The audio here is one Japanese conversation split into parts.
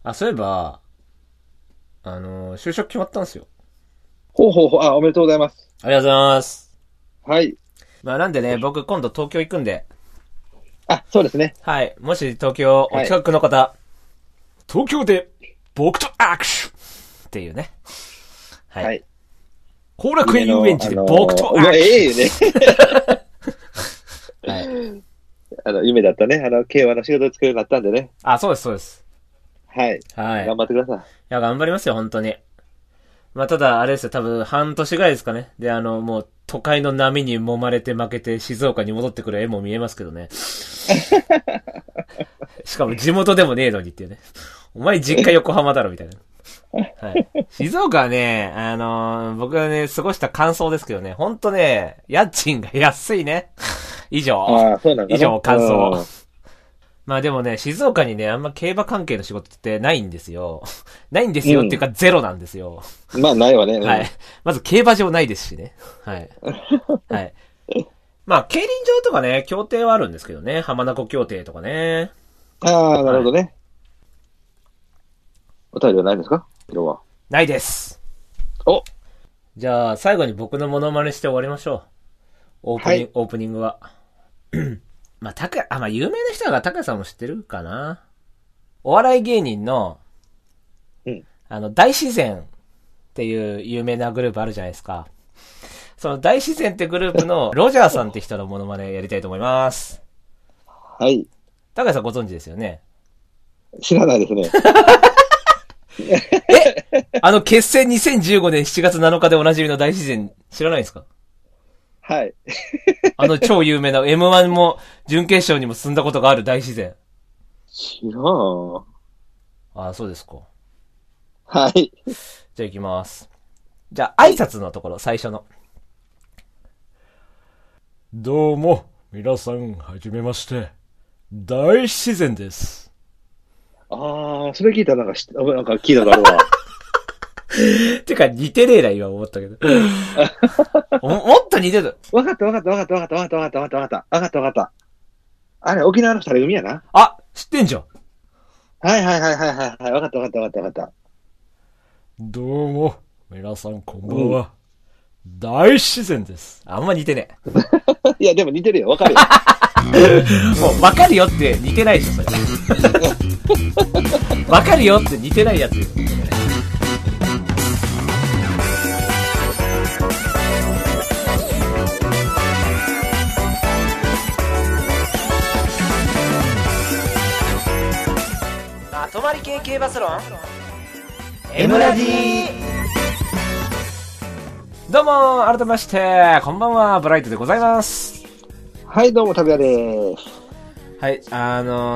あ、そういえば、就職決まったんですよ。 ほうほうほう、あ、おめでとうございます。 ありがとうございます。 はい。 まあなんでね、僕今度東京行くんで。 あ、そうですね。 はい。もし東京お近くの方、はい、東京で僕と握手っていうね。はい。はい、後楽園遊園地で僕と握手。 ええね。はい。夢だったね。競馬の仕事を作るようになったんでね。 あ、そうです、そうです。 はい。はい。頑張ってください。いや、頑張りますよ、本当に。まあ、ただ、あれですよ、多分、半年ぐらいですかね。で、もう、都会の波に揉まれて負けて、静岡に戻ってくる絵も見えますけどね。しかも、地元でもねえのにっていうね。お前、実家横浜だろ、みたいな。はい。静岡はね、僕がね、過ごした感想ですけどね、ほんとね、家賃が安いね。以上。 ああ、そうなんだ。 以上、感想。まあでもね、静岡にね、あんま競馬関係の仕事ってないんですよ。ないんですよっていうか、ゼロなんですよ。 まあ、ないわね。 はい。まず競馬場ないですしね。はい。はい。まあ、競輪場とかね、協定はあるんですけどね。浜名湖協定とかね。 ああ、なるほどね。はい、お便りはないんですか？今日は。 ないです。 お！ じゃあ、最後に僕のモノマネして終わりましょう。オープニングは。まあ、有名な人だから、高谷さんも知ってるかな。お笑い芸人の、大自然っていう有名なグループあるじゃないですか。その大自然ってグループのロジャーさんって人のモノマネやりたいと思います。 はい。 高谷さんご存知ですよね？ 知らないですね。 結成2015年7月7日でおなじみの大自然知らないですか？ はい。 超有名な M1 も準決勝にも進んだことがある大自然。 知らん。 ああ、そうですか。 はい。 じゃあ行きます。じゃあ挨拶のところ、最初の。どうも、皆さん、はじめまして。大自然です。 ああ、それ聞いたらなんか聞いたことあるわ。 てか似てねえな、今思ったけど。もっと似てる。 わかった。あれ、沖縄の二人組やな。 あ、知ってんじゃん。 はい。わかった。 どうも、皆さんこんばんは。大自然です。あんま似てねえ。いや、でも似てるよ。わかるよ。 もう、わかるよって似てないでしょ、それ。わかるよって似てないやつ。泊まり系系バスロン M ラジー。どうも改めましてこんばんは、ブライトでございます。 はい、どうも、たぶやです。 はい、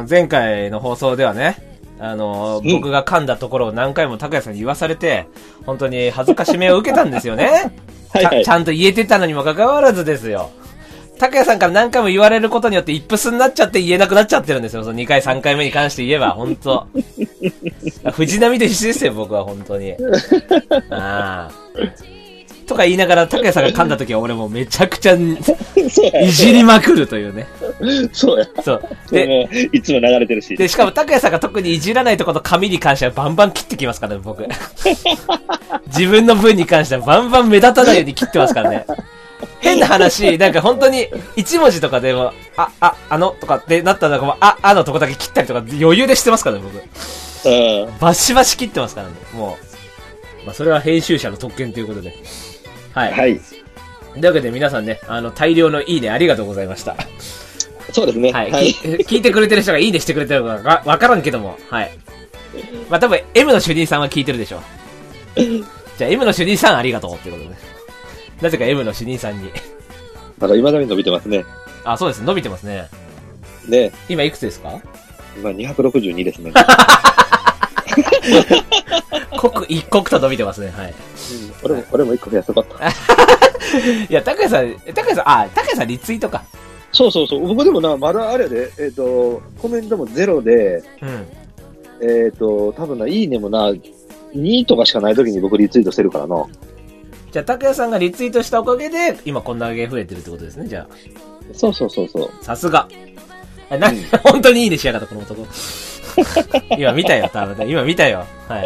前回の放送ではね、僕が噛んだところを何回も高谷さんに言わされて、本当に恥ずかしめを受けたんですよね。ちゃんと言えてたのにもかかわらずですよ。高谷さんから何回も言われることによってイップスになっちゃって言えなくなっちゃってるんですよ。その2回3回目に関して言えば、本当藤波と一緒ですよ、僕は本当に。ああ。とか言いながら高谷さんが噛んだ時は俺もめちゃくちゃいじりまくるというね。 そうや。 そう。で、 いつも流れてるし。 で、しかも高谷さんが特にいじらないところの髪に関してはバンバン切ってきますからね、僕。自分の分に関してはバンバン目立たないように切ってますからね。変な話、なんか本当に一文字とかでも、とかってなったら、のとこだけ切ったりとか余裕でしてますからね、僕。バシバシ切ってますからね、もう。まあ、それは編集者の特権ということで。はい。はい。というわけで皆さんね、大量のいいねありがとうございました。 そうですね。 はい。聞いてくれてる人がいいねしてくれてるのかわからんけども、はい。まあ、多分 M の主任さんは聞いてるでしょう。じゃあ M の主任さんありがとうってことで。なぜか M の主任さんに。 まだ未だに伸びてますね。 あ、そうです。伸びてますね。 ね。 今いくつですか？ 今262ですね。 刻一刻と伸びてますね。はい。 俺も一個増やそうかった。 いや、高谷さんリツイートか。 そう。僕でもな、まだあれで、コメントもゼロで、多分な、いいねもな、2とかしかない時に僕リツイートしてるからな。 じゃあ、高谷さんがリツイートしたおかげで、今こんだけ増えてるってことですね、じゃあ。 そう。 さすが。本当にいいねしやがった、この男。 今見たよ、多分。今見たよ。はい。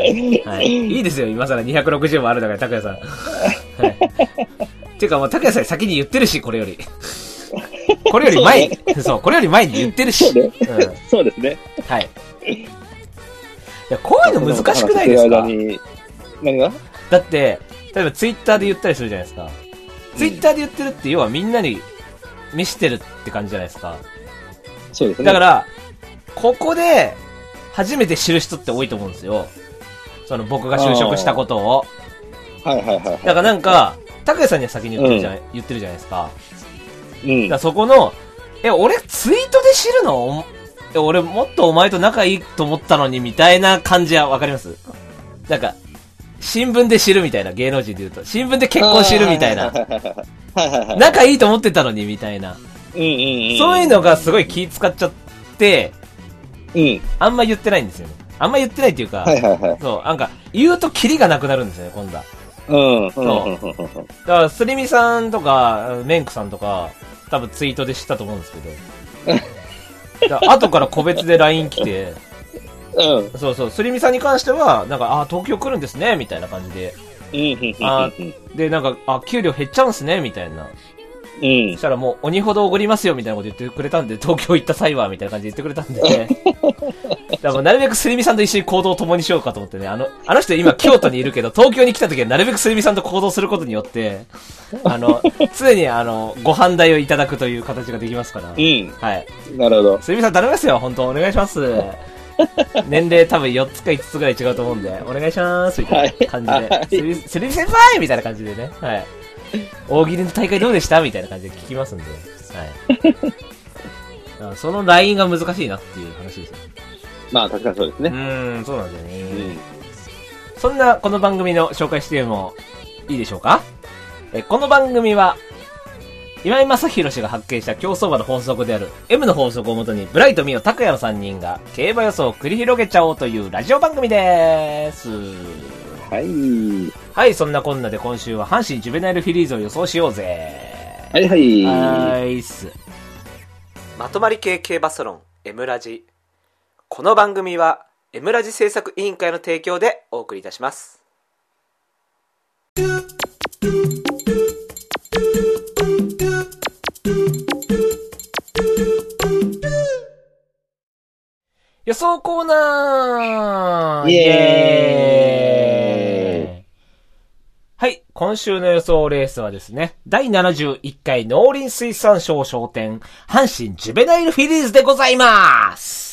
はい。いいですよ、今更260もあるんだから、拓也さん。はい。ていうかもう、拓也さん先に言ってるし、これより。これより前に、そう、これより前に言ってるし。 そうね。そうですね。 はい。いや、こういうの難しくないですか？ 何が？ だって、例えばツイッターで言ったりするじゃないですか。ツイッターで言ってるって、要はみんなに見してるって感じじゃないですか。 そうですね。 だから、ここで、初めて知る人って多いと思うんですよ。その僕が就職したことを。 はいはいはい。 だからなんか、拓也さんには先に言ってるじゃないですか。 うん。 だからそこの、俺ツイートで知るの？俺もっとお前と仲いいと思ったのにみたいな感じはわかります？なんか、新聞で知るみたいな、芸能人で言うと。新聞で結婚知るみたいな。仲いいと思ってたのにみたいな。そういうのがすごい気使っちゃって、あんま言ってないんですよね。あんま言ってないっていうか、そう、なんか、言うとキリがなくなるんですよね、今度は。そう。だから、すりみさんとか、メンクさんとか、多分ツイートで知ったと思うんですけど。後から個別で LINE 来て、そうそう、すりみさんに関しては、なんか、東京来るんですね、みたいな感じで。で、なんか、給料減っちゃうんすね、みたいな。そしたらもう、鬼ほどおごりますよ、みたいなこと言ってくれたんで、東京行った際は、みたいな感じで言ってくれたんで、だからなるべくすりみさんと一緒に行動を共にしようかと思ってね、あの人今京都にいるけど、東京に来た時はなるべくすりみさんと行動することによって、常にご飯代をいただくという形ができますから。はい。 なるほど。 すりみさん頼みますよ、本当お願いします。年齢多分4つか5つぐらい違うと思うんで、お願いします、みたいな感じで。すりみ先輩みたいな感じでね。はい。大喜利の大会どうでしたみたいな感じで聞きますんで。はい。そのラインが難しいなっていう話ですよ。 まあ確かにそうですね。 そうなんですよね。そんなこの番組の紹介してもいいでしょうか？この番組は、今井正弘氏が発見した競走馬の法則である M の法則をもとに、ブライト、ミオ、タクヤの3人が競馬予想を繰り広げちゃおうというラジオ番組です。 はい。 はい、そんなこんなで今週は阪神ジュベナイルフィリーズを予想しようぜ。 はいはい。 はいっす。まとまり系競馬サロン M ラジ。この番組は M ラジ制作委員会の提供でお送りいたします。予想コーナーイエーイ。はい、今週の予想レースはですね、第71回農林水産省商店、阪神ジュベナイルフィリーズでございます。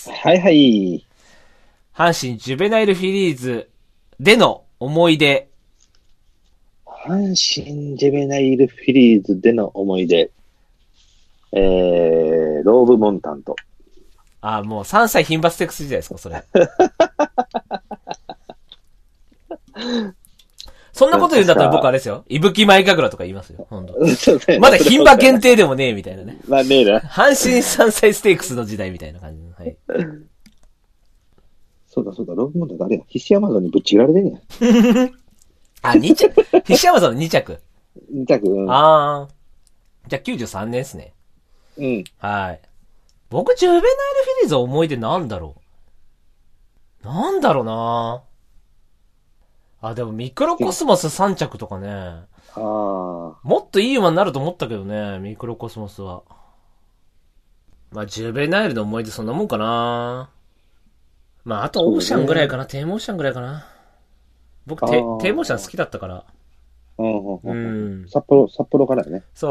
はいはい。 阪神ジュベナイルフィリーズでの思い出。 阪神ジュベナイルフィリーズでの思い出。ローブモンタント。 もう3歳牝馬ステークス時代ですか、それ。そんなこと言うんだったら僕あれですよ。伊吹前神楽とか言いますよ。ほんと。まだ牝馬限定でもねえみたいなね。 まあねえな。 阪神3歳ステークスの時代みたいな感じの。はい。 そうだ、ローブモンタントあれや。菱山城にぶっちぎられてんや。 2着。菱山城の2着。 2着、じゃあ93年ですね。はい。僕、ジュベナイルフィリーズ思い出なんだろうなでもミクロコスモス3着とかね。もっといい馬になると思ったけどね、ミクロコスモスは。まあ、ジュベナイルの思い出そんなもんかな。まあ、あとオーシャンぐらいかな、テーモーシャンぐらいかな。僕、テーモーシャン好きだったから。 札幌からね。 そう。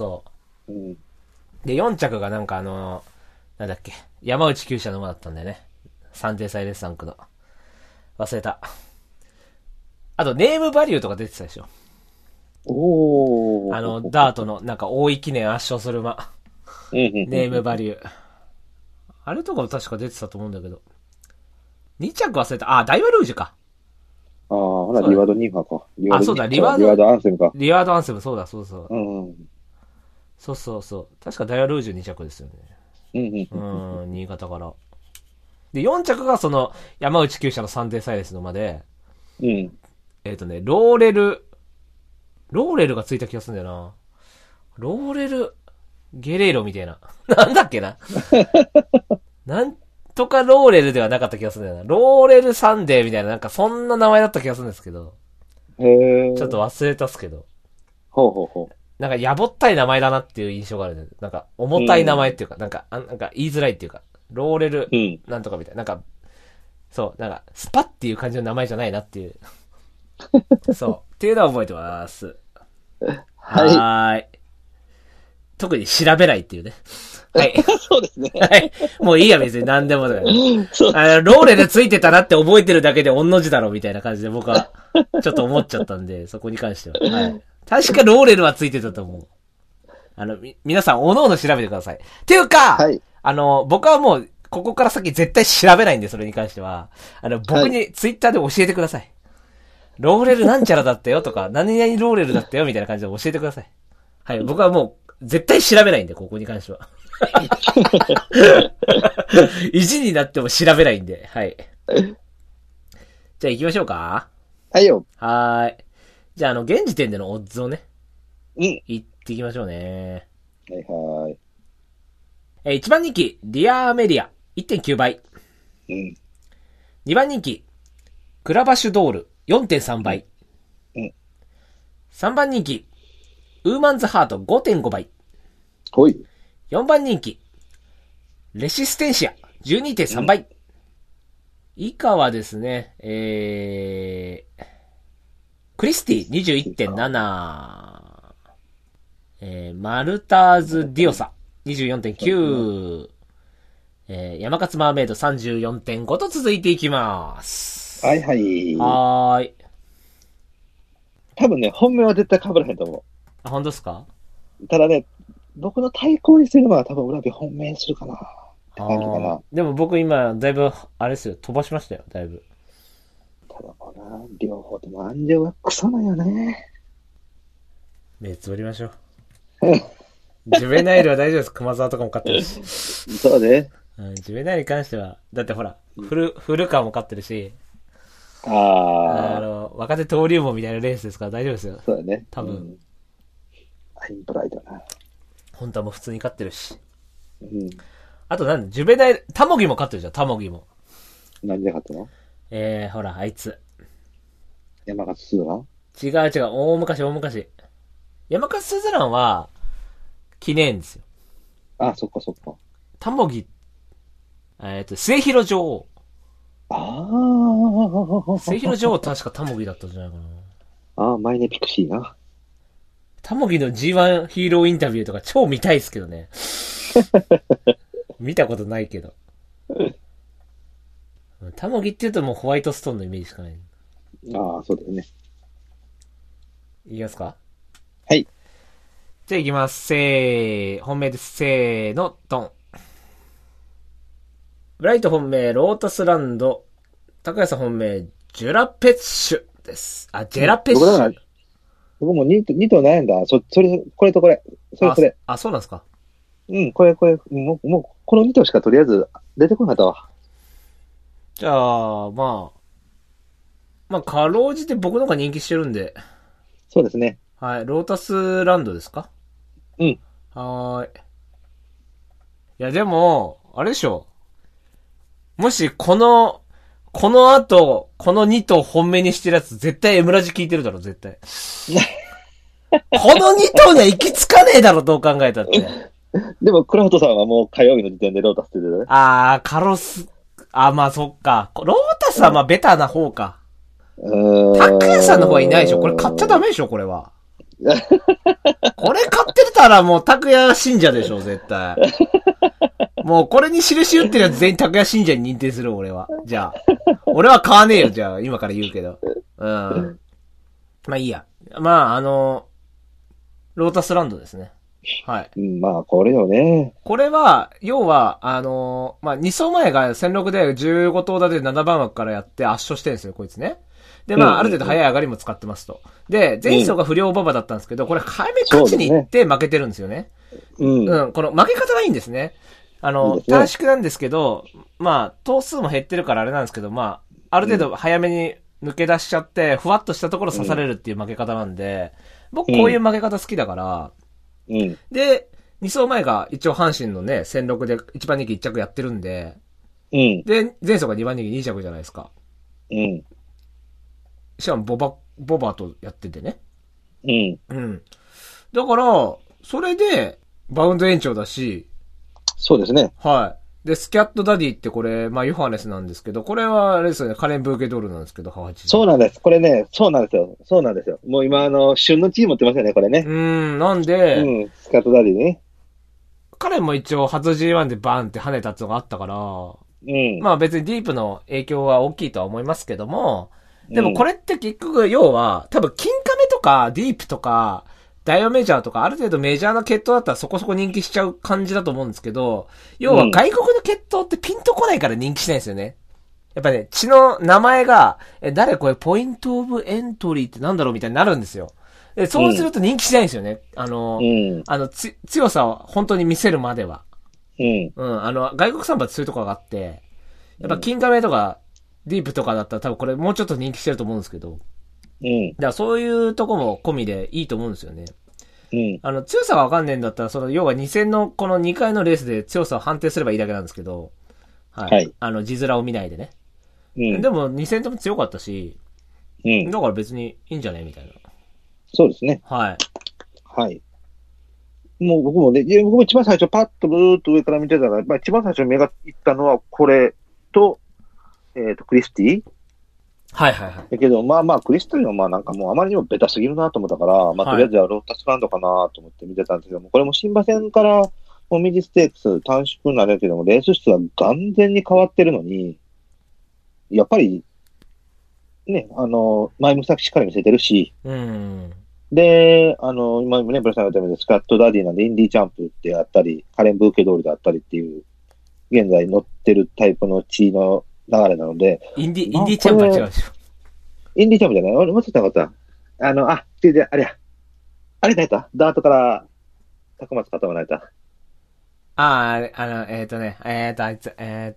で、4着がなんかなんだっけ、山内厩舎の馬だったんだよね。サンデーサイレス3区の。忘れた。あと、ネームバリューとか出てたでしょ。ダートの、なんか、大井記念圧勝する馬。ネームバリュー。あれとかも確か出てたと思うんだけど。2着忘れた。ダイワルージュか。 ほら、リワードニーファーか。 そうだ、リワードアンセムか。リワードアンセム、そうだ。そう。確かダイワルージュ2着ですよね。新潟から。で、4着がその、山内厩舎のサンデーサイレスの馬で、ローレルがついた気がするんだよな。ローレル、ゲレーロみたいな。なんだっけな。なんとかローレルではなかった気がするんだよな。ローレルサンデーみたいな、なんかそんな名前だった気がするんですけど。ちょっと忘れたっすけど。 ほうほうほう。 なんかやぼったい名前だなっていう印象があるね。なんか重たい名前っていうか、なんか言いづらいっていうか、ローレルなんとかみたいな。なんか、そう、なんか、スパっていう感じの名前じゃないなっていう。そう。っていうのは覚えてます。はい。特に調べないっていうね。はい。 そうですね。 はい。もういいや、別に何でもだから。ローレルついてたなって覚えてるだけで御の字だろみたいな感じで僕はちょっと思っちゃったんで、そこに関しては。はい。確かローレルはついてたと思う。皆さん、おのおの調べてください。っていうか、はい、僕はもう、ここから先絶対調べないんで、それに関しては。僕にツイッターで教えてください。ローレルなんちゃらだったよとか、何々ローレルだったよみたいな感じで教えてください。はい。僕はもう、絶対調べないんで、ここに関しては。意地になっても調べないんで、はい。じゃあ行きましょうか。 はいよ。 はーい。じゃあ現時点でのオッズをね。 うん。 言っていきましょうね。 はいはーい。1番人気、リアーメディア、1.9 倍。 うん。 2番人気、クラバシュドール、4.3 倍。 うん。 3番人気、ウーマンズハート、5.5 倍。 ほい。 4番人気、レシステンシア、12.3 倍。以下はですね、クリスティ、21.7。マルターズ・ディオサ、24.9。山勝マーメイド 34.5 と続いていきます。 はいはい。 はーい。 多分ね、本命は絶対被らへんと思う。 あ、本当ですか？ただね、僕の対抗にするのは多分裏火本命にするかな。って感じかな。 でも僕今、だいぶ、あれですよ、飛ばしましたよ、だいぶ。 ただもな、両方とも安城はクソなんよね。 目つぶりましょう。ジュベナイルは大丈夫です。熊沢とかも勝ってるし。 そうね。 ジュベナイルに関しては、だってほら、古川も勝ってるし、若手登竜門みたいなレースですから大丈夫ですよ。 そうだね。 多分。 アインブライドな。 本当はもう普通に勝ってるし。 うん。 あとジュベナイル、タモギも勝ってるじゃん、タモギも。 何で勝ったの？ ほら、あいつ。 山勝スズラン？ 違う、大昔。山勝スズランは、記念ですよ。 あ、そっか。 タモギ、末広女王。末広女王確かタモギだったんじゃないかな。 マイネピクシーな。 タモギの G1 ヒーローインタビューとか超見たいっすけどね。見たことないけど。タモギって言うともうホワイトストーンのイメージしかない。 そうだよね。 いきますか？ はい。 じゃあいきます。本命です。せーの、ドン。ブライト本命、ロータスランド。高谷さん本命、ジュラペッシュです。ジェラペッシュ。 僕も2と悩んだ。これとこれ。それ。 そうなんですか？ うん、これ。もう、この2頭しかとりあえず出てこなかったわ。 じゃあ、まあ、かろうじて僕の方が人気してるんで。 そうですね。 はい、ロータスランドですか？ うん。 はーい。いや、でも、あれでしょ。もし、この後、この2頭本命にしてるやつ、絶対エムラジ聞いてるだろ、絶対。この2頭には行き着かねえだろ、どう考えたって。 でも、クラフトさんはもう火曜日の時点でロータスって言ってたね。 カロス、まあそっか。ロータスはまあベタな方か。高谷さんの方はいないでしょ。これ買っちゃダメでしょ、これは。これ買ってたらもう拓也信者でしょ、絶対。もうこれに印打ってるやつ全員拓也信者に認定する、俺は。じゃあ。俺は買わねえよ、じゃあ。今から言うけど。まあいいや。まあロータスランドですね。はい。 まあ、これよね。 これは、要は、まあ2走前が1006で15頭立てで7番枠からやって圧勝してるんですよ、こいつね。で、まあ、ある程度早い上がりも使ってますと。で、前走が不良馬場だったんですけど、これ、早め勝ちに行って負けてるんですよね。この負け方がいいんですね。短縮なんですけど、まあ、頭数も減ってるからあれなんですけど、まあ、ある程度早めに抜け出しちゃって、ふわっとしたところ刺されるっていう負け方なんで、僕こういう負け方好きだから、で、2走前が一応阪神のね、1006で一番人気1着やってるんで、 うん。 で、前走が2番人気2着じゃないですか。 うん。 しかもボバとやっててね。 うん。 うん。だから、それで、バウンド延長だし。 そうですね。 はい。で、スキャットダディってこれ、まあ、ヨハネスなんですけど、これは、あれですよね、カレン・ブーケドールなんですけど、 そうなんです。これね、そうなんですよ。そうなんですよ。もう今、旬のチーム持ってますよね、これね。 なんで、 うん、スキャットダディね。 彼も一応、初 G1 でバーンって跳ねたってのがあったから、 うん。 まあ別にディープの影響は大きいとは思いますけども、でもこれって結局、要は、多分、金亀とか、ディープとか、ダイオメジャーとか、ある程度メジャーな血統だったらそこそこ人気しちゃう感じだと思うんですけど、要は外国の血統ってピンとこないから人気しないんですよね。やっぱね、血の名前が、誰これポイントオブエントリーってなんだろうみたいになるんですよ。そうすると人気しないんですよね。強さを本当に見せるまでは。外国産馬ってそういうところがあって、やっぱ金亀とか、ディープとかだったら多分これもうちょっと人気してると思うんですけど。だからそういうとこも込みでいいと思うんですよね。強さがわかんねえんだったら、要は2戦のこの2回のレースで強さを判定すればいいだけなんですけど、はい。字面を見ないでね。でも2戦とも強かったし、だから別にいいんじゃねみたいな。 そうですね。 はい。 はい。もう僕もね、僕も一番最初パッとブーっと上から見てたら、一番最初目がいったのはこれと、クリスティはいはいはい。 だけど、クリスティはなんかもうあまりにもベタすぎるなと思ったから、とりあえずはロータスランドかなと思って見てたんですけども、これも新馬戦から、もみじステークス短縮になるけども、レース質は完全に変わってるのに、やっぱり、ね、前もさしっかり見せてるし、で、今ね、ブラさんが言ったように、スカットダディなんで、インディージャンプであったり、カレン・ブーケドールであったりっていう、現在乗ってるタイプの血の流れなので。 インディージャンプは違うでしょ。 インディージャンプじゃない？もうちょっとなかった。違う、あれや。あれ何やったダートから、高松片間何やったあいつ、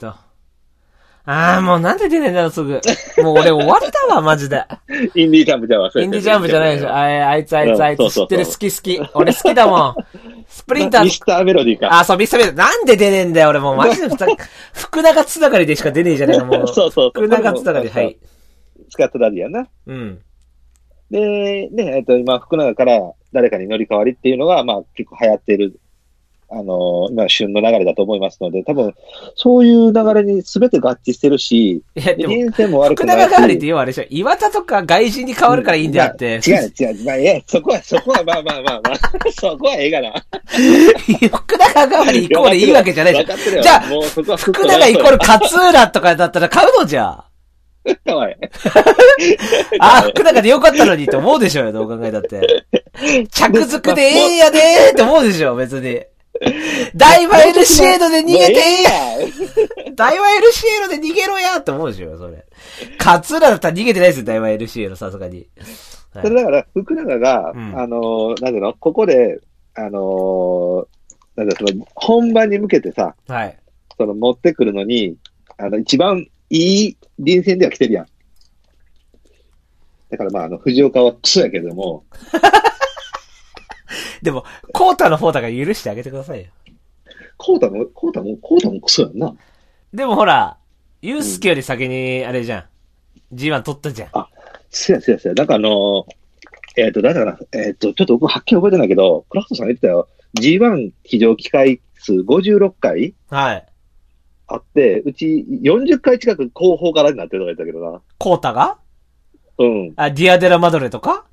もうなんで出ねえんだろ、すぐ。もう俺終わりだわ、マジで。 インディージャンプじゃわ。 インディージャンプじゃないでしょ。あいつ、知ってる、好き。俺好きだもん。スプリンター。 ミスターメロディーか。 そう、ミスターメロディー。なんで出ねえんだよ、俺もうマジで福永つながりでしか出ねえじゃねえか、もう。福永つながり、はい。 スカットダディやな。で、ね、今、福永から誰かに乗り換わりっていうのが、結構流行っている。今、旬の流れだと思いますので、多分、そういう流れに全て合致してるし、 いや、でも、福も悪くない永代わりって要はあれでしょ、岩田とか外人に変わるからいいんだよって。 違う。そこは、そこはええがな。 福永代わりイコールいいわけじゃないじゃん。じゃあ、福永イコール勝浦とかだったら買うのじゃあ。福永でよかったのにって思うでしょうよ、どう考えたって。着付でええんやでーって思うでしょ、別に。大和エルシエードで逃げてええや大和エルシエードで逃げろやって思うでしょ、それ。勝浦だったら逃げてないですよ、大和エルシエード、さすがに。 それだから、福永が、なんていうのここで、なんだ、本番に向けてさ、持ってくるのに、一番いい臨戦では来てるやん。だから藤岡はクソやけども。 でも、コータの方だから許してあげてくださいよ。 コータもクソやんな。 でもほら、ユースケより先に、あれじゃん。G1 取ったじゃん。 そうや。だからだから、ちょっと僕はっきり覚えてないけど、クラフトさん言ってたよ。G1 騎乗機会数56回はい。 あって、うち40回近く後方からになってるとか言ったけどな。 コータがうん。 ディアデラマドレとか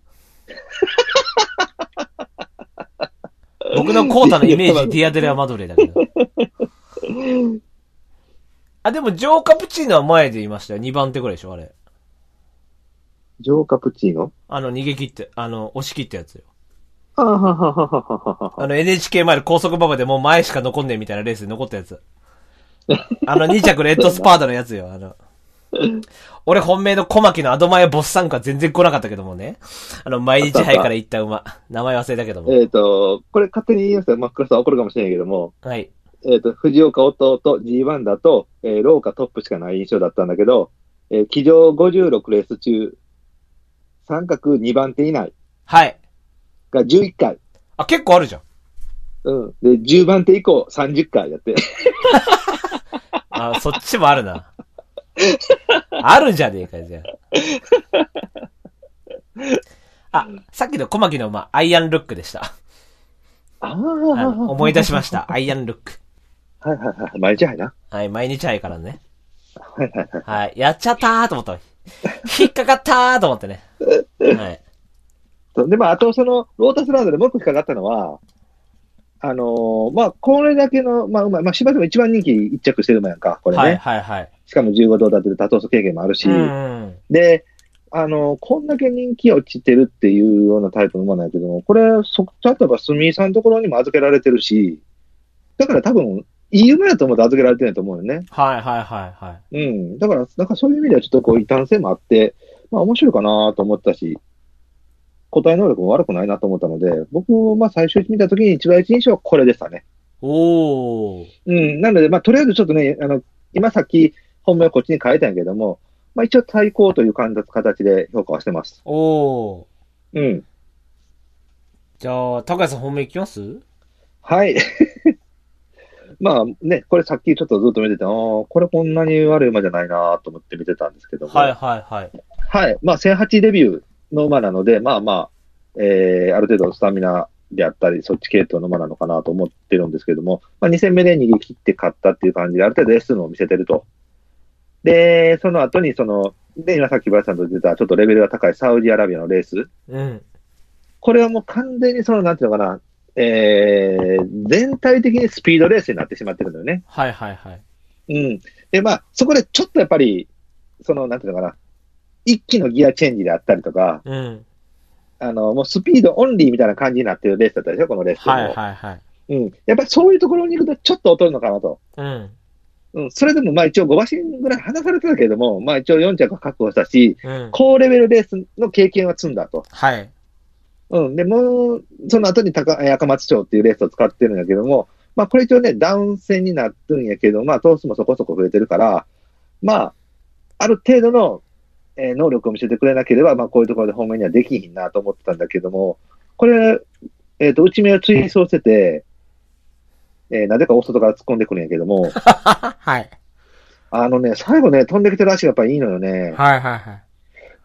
僕のコータのイメージ、ディアデラマドレだけど。でも、ジョーカプチーノは前で言いましたよ。2番手ぐらいでしょ、あれ。 ジョーカプチーノ逃げ切って、押し切ったやつよ。 は。 NHK 前の高速馬場でもう前しか残んねえみたいなレースで残ったやつ。2着レッドスパーダのやつよ、俺本命の小牧のアドマイボッサンクは全然来なかったけどもね。毎日杯から行った馬。名前忘れたけども。 これ勝手に言いますよ。クラスは怒るかもしれないけども。 はい。 藤岡弟 G1 だと、ローカトップしかない印象だったんだけど、騎乗56レース中、三角2番手以内。 はい。 が11回。 結構あるじゃん。 うん。で、10番手以降30回やって。 あ、そっちもあるな。あるんじゃねえかよ、じゃあ。あ、さっきの小牧のアイアンルックでした。思い出しました。アイアンルック。 はいはいはい。毎日杯な。 はい、毎日杯からね。 はいはいはい。 はい、やっちゃったーと思った。引っかかったーと思ってね。はい。 で、あとロータスランドでもう一個引っかかったのは、これだけの、芝でも一番人気一着してる馬やんか、これね。 はいはいはい。 しかも15頭立てる多頭数経験もあるし、で、こんだけ人気落ちてるっていうようなタイプの馬なんやけども、これ、ちゃんと住井さんのところにも預けられてるし、だから多分、いい馬やと思って預けられてると思うよね。 はいはいはいはい。 うん。だから、なんかそういう意味ではちょっと異端性もあって、面白いかなと思ったし、個体能力も悪くないなと思ったので、僕、最初見たときに一番一印象はこれでしたね。 おー。 うん。なので、とりあえずちょっとね、今さっき本命をこっちに変えたんやけども、一応対抗という形で評価はしてます。 おー。 うん。 じゃあ、高橋さん本命いきます？ はい。これさっきちょっとずっと見てて、これこんなに悪い馬じゃないなと思って見てたんですけども。 はいはいはい。 はい。1008デビューの馬なので、ある程度スタミナであったり、そっち系統の馬なのかなと思ってるんですけども、2戦目で逃げ切って勝ったっていう感じで、ある程度 S のを見せてると。で、その後に今さっきブラスさんと言ってた、ちょっとレベルが高いサウジアラビアのレース。 うん。 これはもう完全になんていうのかな、全体的にスピードレースになってしまってるんだよね。 はいはいはい。 うん。で、そこでちょっとやっぱり、なんていうのかな、一気のギアチェンジであったりとか、 うん。 もうスピードオンリーみたいな感じになってるレースだったでしょ、このレースも。 はいはいはい。 うん。やっぱりそういうところに行くとちょっと劣るのかなと。 うん。 うん。それでも一応5馬身ぐらい離されてたけれども、一応4着は確保したし、 うん、 高レベルレースの経験は積んだと。 はい。 うん。で、もう、その後に赤松町っていうレースを使ってるんだけども、これ一応ね、ダウン戦になってるんやけど、頭数もそこそこ増えてるから、ある程度の、能力を見せてくれなければ、こういうところで本命にはできひんなと思ってたんだけども、これ、内目を追走してて、なぜか大外から突っ込んでくるんやけども、 はい。 最後ね、飛んできてる足がやっぱりいいのよね。 はいはいはい。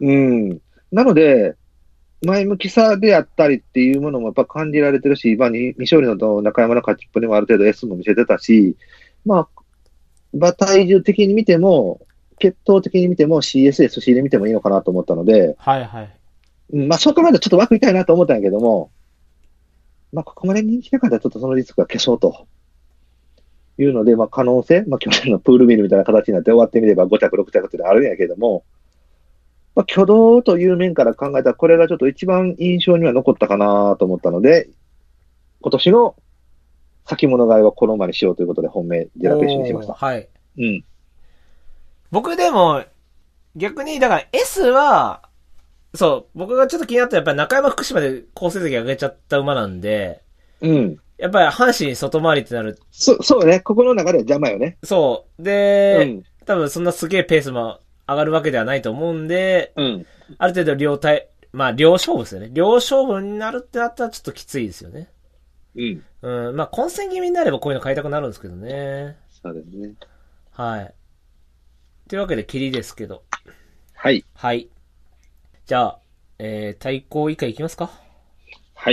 うん。なので、前向きさであったりっていうものもやっぱ感じられてるし、未勝利の中山の勝ちっぷりもある程度 S も見せてたし、馬体重的に見ても、血統的に見ても CSS、C で見てもいいのかなと思ったので、 はいはい。 そこまでちょっと枠いたいなと思ったんやけども、ここまで人気なかったらちょっとそのリスクが消そうと。いうので、可能性、去年のプールミルみたいな形になって終わってみれば5着、6着っていうのはあるんやけども、挙動という面から考えたら、これがちょっと一番印象には残ったかなと思ったので、今年の先物買いはこの馬にしようということで本命、ジェラペッシュにしました。 はい。 うん。 僕でも、逆に、だから S は、そう、僕がちょっと気になったらやっぱり中山福島で好成績上げちゃった馬なんで、 うん。 やっぱり阪神外回りってなる。 そうね。ここの中では邪魔よね。 そう。で、多分そんなすげえペースも上がるわけではないと思うんで、ある程度両勝負ですよね。両勝負になるってなったらちょっときついですよね。混戦気味になればこういうの買いたくなるんですけどね。 そうですね。 はい。というわけで、キリですけど。 はい。 はい。じゃあ、対抗以下いきますか？ はい。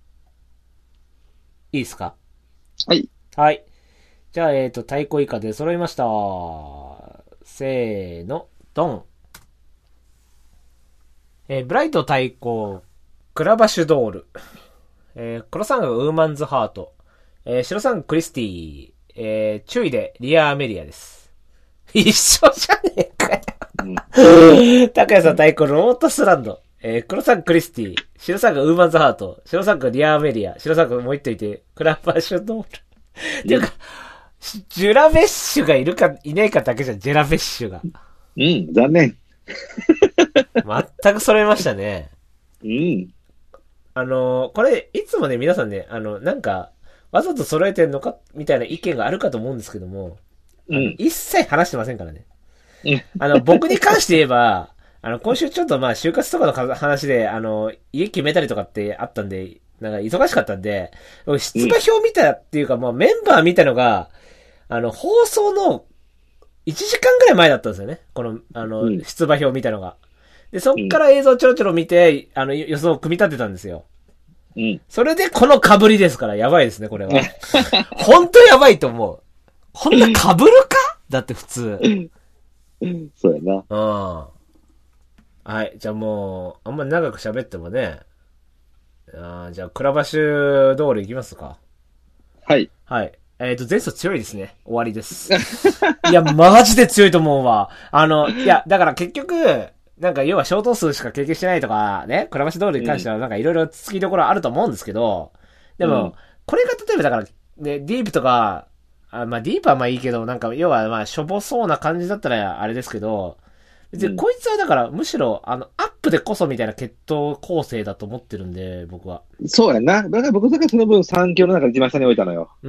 いいですか？ はい。 はい。じゃあ、対抗以下で揃いました。せーの、ドン。ブライト対抗、クラバシュドール。黒三角ウーマンズハート。白三角クリスティ。注意でリアアメリアです。一緒じゃねえかよ。高谷さん対抗ロータスランド。黒三角クリスティ。白三角ウーマンズハート。白三角リアアメリア。白三角もう一頭いて、クラバシュドール。っていうか、ジュラベッシュがいるかいないかだけじゃん、ジェラベッシュが。 残念。 全く揃いましたね。これ、いつもね、皆さんね、なんか、わざと揃えてんのかみたいな意見があるかと思うんですけども、一切話してませんからね。僕に関して言えば、今週ちょっと就活とかの話で、家決めたりとかってあったんで、なんか忙しかったんで、出馬表見たっていうか、メンバー見たのが、放送の 1時間ぐらい前だったんですよね。この、出馬表を見たのが。で、そっから映像ちょろちょろ見て、予想を組み立てたんですよ。 うん。 それでこの被りですから、やばいですね、これは。本当やばいと思う。こんな被るかだって普通。 そうやな。 うん。はい。じゃあもう、あんまり長く喋ってもね。じゃあ、倉橋通り行きますか。 はい。 はい。前走強いですね。終わりです。いや、マジで強いと思うわ。いや、だから結局、なんか要は小頭数しか経験してないとか、ね、倉橋通りに関してはなんかいろいろつきどころあると思うんですけど、でも、これが例えばだから、ね、ディープとか、まあディープはまあいいけど、なんか要はまあしょぼそうな感じだったらあれですけど、別にこいつはだからむしろ、アップでこそみたいな血統構成だと思ってるんで、僕は。 そうやな。だから僕がその分3強の中で一番下に置いたのよ。 うん。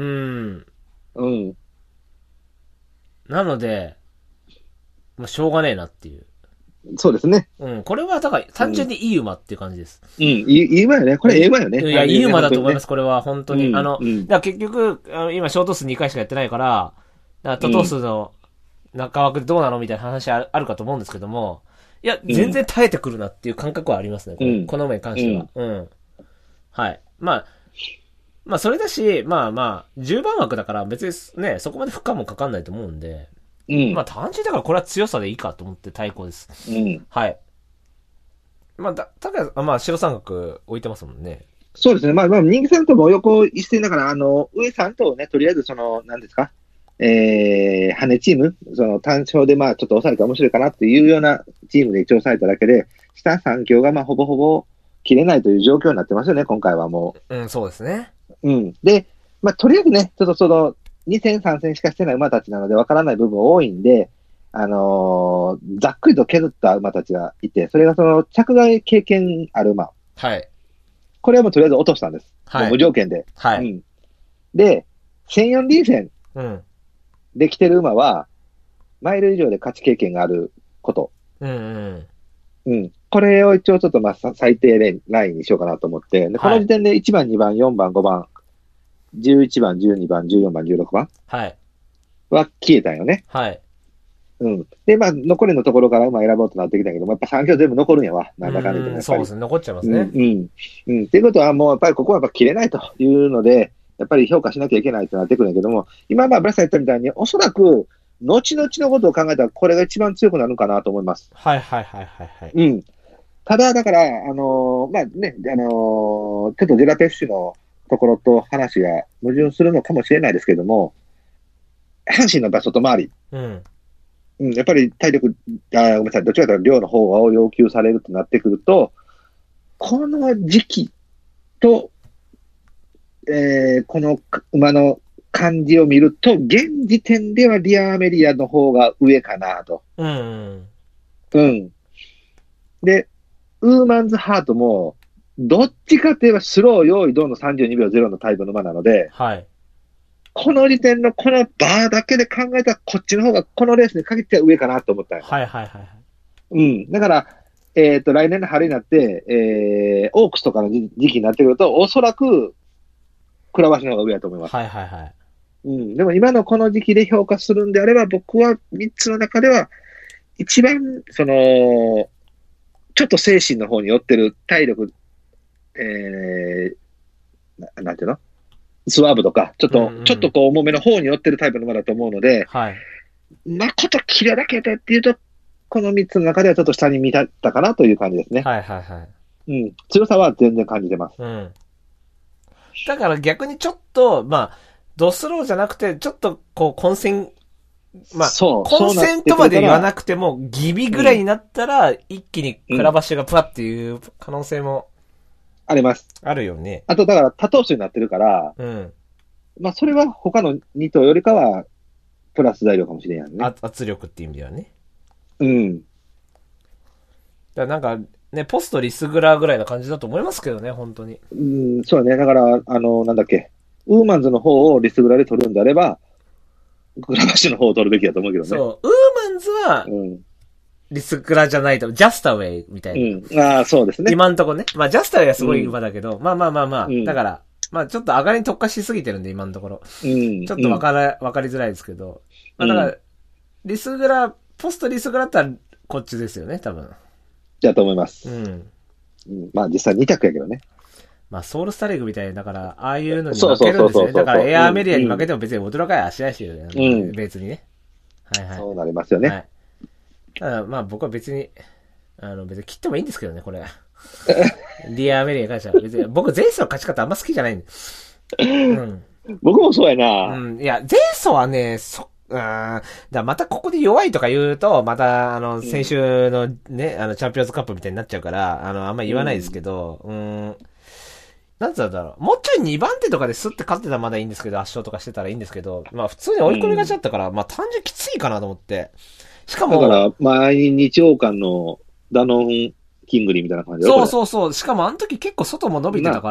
なので、もうしょうがねえなっていう。 そうですね。 うん。これはだから単純にいい馬っていう感じです。 いい馬よね。これいい馬よね。 いや、いい馬だと思います、これは本当に。だから結局、今ショート数2回しかやってないから、多頭数の中枠でどうなのみたいな話あるかと思うんですけども、いや、全然耐えてくるなっていう感覚はありますね、この馬に関しては。はい。まあ、それだし、まあ、10番枠だから別にね、そこまで負荷もかかんないと思うんで、まあ単純だからこれは強さでいいかと思って対抗です。はい。まあ、まあ、白三角置いてますもんね。 そうですね。まあ、人気さんとも横一線だから、上さんとね、とりあえず何ですか、羽チーム、単勝でまあ、ちょっと抑えて面白いかなっていうようなチームで一応抑えただけで、下3強がまあ、ほぼほぼ切れないという状況になってますよね、今回はもう。そうですね。 で、まあ、とりあえずね、ちょっと2戦3戦しかしてない馬たちなので、わからない部分多いんで、ざっくりと削った馬たちがいて、それが着外経験ある馬。 はい。 これはもうとりあえず落としたんです。 はい。 無条件で。 はい。 で、1004リー戦できてる馬は、マイル以上で勝ち経験があること。これを一応ちょっとまあ最低ラインにしようかなと思って、でこの時点で1番、2番、4番、5番、11番、12番、14番、16番は消えたんよね。 はい。 で、まあ、残りのところから馬選ぼうとなってきたけども、やっぱ3強全部残るんやわ。なんだかんだ言っても。 そうですね。残っちゃいますね。 っていうことは、もうやっぱりここはやっぱ切れないというので、やっぱり評価しなきゃいけないとなってくるんやけども、今、まあ、ブラスさん言ったみたいに、おそらく、後々のことを考えたら、これが一番強くなるかなと思います。 はい。 ただ、だから、まあね、ちょっとジェラペッシュのところと話が矛盾するのかもしれないですけども、阪神の場所と回り。やっぱり体力、ごめんなさい、どちらかというと量の方を要求されるとなってくると、この時期と、この馬の感じを見ると、現時点ではリアーメリアの方が上かなと。で、ウーマンズハートも、どっちかといえばスロー用意ドンの32秒0のタイプの馬なので、この時点のこのバーだけで考えたら、こっちの方がこのレースに限っては上かなと思ったんだから、来年の春になって、オークスとかの時期になってくると、おそらく、倉橋の方が上だと思います。でも今のこの時期で評価するんであれば、僕は3つの中では、一番、ちょっと精神の方に寄ってる体力、なんていうのスワーブとか、ちょっとこう重めの方に寄ってるタイプの馬だと思うので、誠キレだけでっていうと、この3つの中ではちょっと下に見たったかなという感じですね。強さは全然感じてます。 だから逆にちょっと、まあ、ドスローじゃなくて、ちょっとこう混戦、まあ、混戦とまで言わなくても、ギビぐらいになったら、一気に倉橋がプワっていう可能性も、 あります。 あるよね。 あと、だから、多頭数になってるから、まあ、それは他の2頭よりかは、プラス材料かもしれないね。 圧力っていう意味ではね。 だからなんか、ね、ポストリスグラーぐらいな感じだと思いますけどね、本当に。 そうね。だから、なんだっけ、ウーマンズの方をリスグラで取るんであれば、倉橋の方を取るべきだと思うけどね。 そう、ウーマンズは、リスグラじゃないと、ジャスタウェイみたいな。そうですね。 今んとこね。まあ、ジャスタウェイはすごい馬だけど、まあ、だから、まあ、ちょっと上がりに特化しすぎてるんで、今のところ。ちょっとわかりづらいですけど。まあ、だから、 リスグラ、ポストリスグラだったらこっちですよね、多分。 だと思います。 うん。 まあ実際2着やけどね。 まあソウルスタリグみたいだから、ああいうのに負けるんですね。だからエアーメリアに負けても別に驚かない足ないしよね。別にね。はいはい。 そうなりますよね。はい。 ただまあ僕は別に、別に切ってもいいんですけどね、これ。リアーメリアに関しては。別に、僕前走の勝ち方あんま好きじゃないんで。うん。 僕もそうやな。 うん。いや、前走はね、だまたここで弱いとか言うと、また、先週のね、チャンピオンズカップみたいになっちゃうから、あんまり言わないですけど、なんつうんだろう。もうちょい2番手とかでスッて勝ってたらまだいいんですけど、圧勝とかしてたらいいんですけど、まあ普通に追い込みがちだったから、まあ単純きついかなと思って。しかも、 だから、毎日王冠のダノンキングリーみたいな感じで。 そうそうそう。しかもあの時結構外も伸びてたから、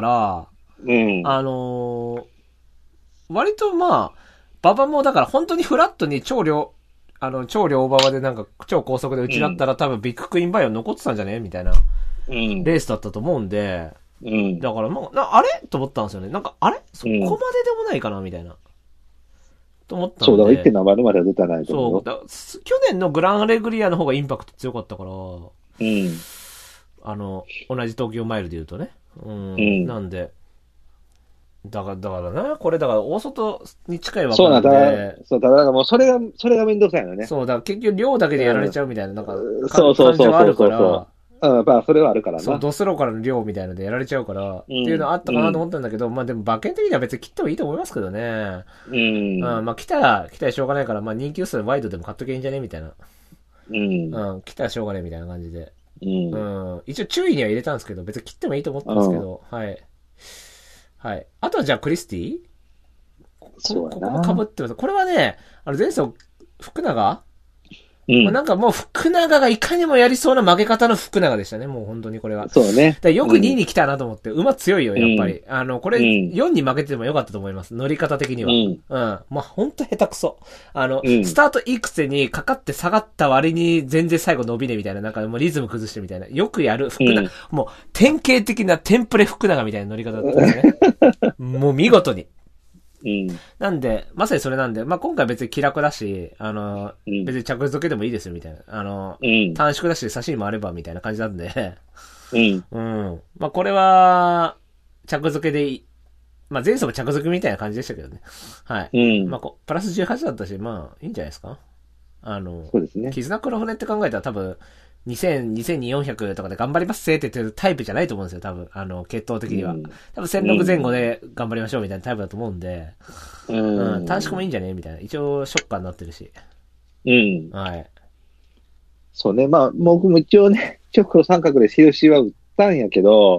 割とまあ、馬場もだから本当にフラットに超両馬場でなんか超高速で打ちだったら、多分ビッグクイーンバイオ残ってたんじゃねみたいな、レースだったと思うんで、だからもう、あれと思ったんですよね。なんか、あれそこまででもないかなみたいな。と思ったんで。 そう、だから 1.7 までは出たないと思う。 そう。去年のグランアレグリアの方がインパクト強かったから、同じ東京マイルで言うとね。なんで、だからな、これだから大外に近いわけなんで。 そうだからもうそれがめんどくさいよね。 そう、だから結局量だけでやられちゃうみたいな、なんか、 そう感じはあるから、 まあ、それはあるからな。 そう、ドスローからの量みたいのでやられちゃうから、っていうのあったかなと思ったんだけど、まあでも馬券的には別に切ってもいいと思いますけどね。まあ来たらしょうがないから、まあ人気薄ワイドでも買っとけばいいんじゃねみたいな。来たらしょうがないみたいな感じで。一応注意には入れたんですけど、別に切ってもいいと思ったんですけど、はい。はい。あとはじゃあクリスティここも被ってます。これはね、前走、福永なんかもう福永がいかにもやりそうな負け方の福永でしたね、もう本当にこれは。 そうね。 よく2位に来たなと思って、馬強いよ、やっぱり。これ、4に負けててもよかったと思います。乗り方的には。まあ、本当下手くそ。スタートいくつにかかって下がった割に全然最後伸びねみたいな、なんかもうリズム崩してみたいな。よくやる福永。もう、典型的なテンプレ福永みたいな乗り方だったんですね。もう見事に。なんで、まさにそれなんで、まあ、今回別に気楽だし、別に着付けでもいいですよ、みたいな。短縮だし、差しにもあれば、みたいな感じなんで、まあ、これは、着付けでいい。まあ、前走も着付けみたいな感じでしたけどね。はい。まあ、プラス18だったし、まあ、いいんじゃないですか。 そうですね。 絆黒船って考えたら多分、2400とかで頑張りますって言ってるタイプじゃないと思うんですよ、多分。血統的には。多分1600前後で頑張りましょうみたいなタイプだと思うんで。短縮もいいんじゃねみたいな。一応、ショッカーになってるし。はい。 そうね。まあ、僕も一応ね、直黒三角で印は打ったんやけど、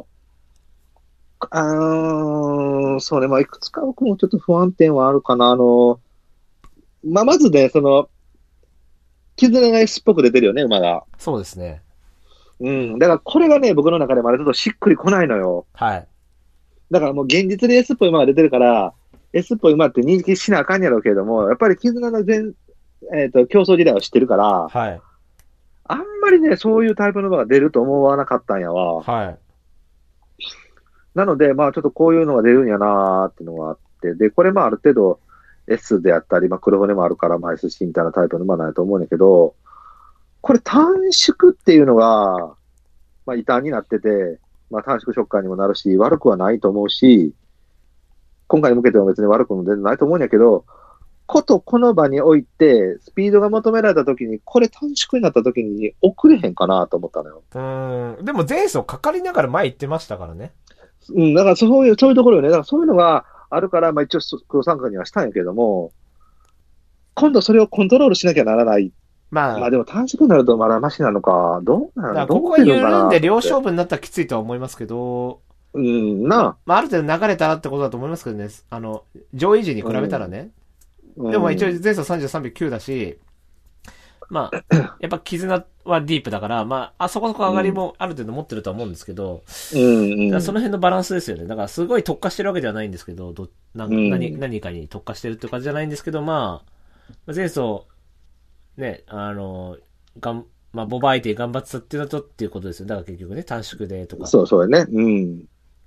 そうね。まあ、いくつか僕もちょっと不安点はあるかな。まあ、まずね、絆が S っぽく出てるよね、馬が。 そうですね。 だからこれがね、僕の中でまだちょっとしっくりこないのよ。 はい。 だからもう現実で S っぽい馬が出てるから、S っぽい馬って認識しなあかんやろうけれども、やっぱり絆の競争時代を知ってるから、 はい。 あんまりね、そういうタイプの馬が出ると思わなかったんやわ。 はい。 なので、まあちょっとこういうのが出るんやなーっていうのがあって、で、これまあある程度 S であったり、まあ黒船もあるから、まあ SC みたいなタイプの馬なんやと思うんやけど、これ短縮っていうのが、まあ異端になってて、まあ短縮食感にもなるし、悪くはないと思うし、今回に向けては別に悪くも全然ないと思うんやけど、この場において、スピードが求められた時に、これ短縮になった時に遅れへんかなと思ったのよ。 でも前走かかりながら前行ってましたからね。 だからそういうところよね。だからそういうのがあるから、まあ一応黒参加にはしたんやけども、今度それをコントロールしなきゃならない。まあでも短縮になるとまだマシなのか、どうなのかここが緩んで両勝負になったらきついとは思いますけど、まあある程度流れたらってことだと思いますけどね。上位陣に比べたらね。でも一応前走33秒9だし、まあ、やっぱ絆はディープだから、まあ、そこそこ上がりもある程度持ってるとは思うんですけど、その辺のバランスですよね。だからすごい特化してるわけではないんですけど、何かに特化してるって感じじゃないんですけど、まあ、前走、ね、まあ、ボバ相手頑張ってたっていうのとっていうことですよ。だから結局ね、短縮でとか。 そうね。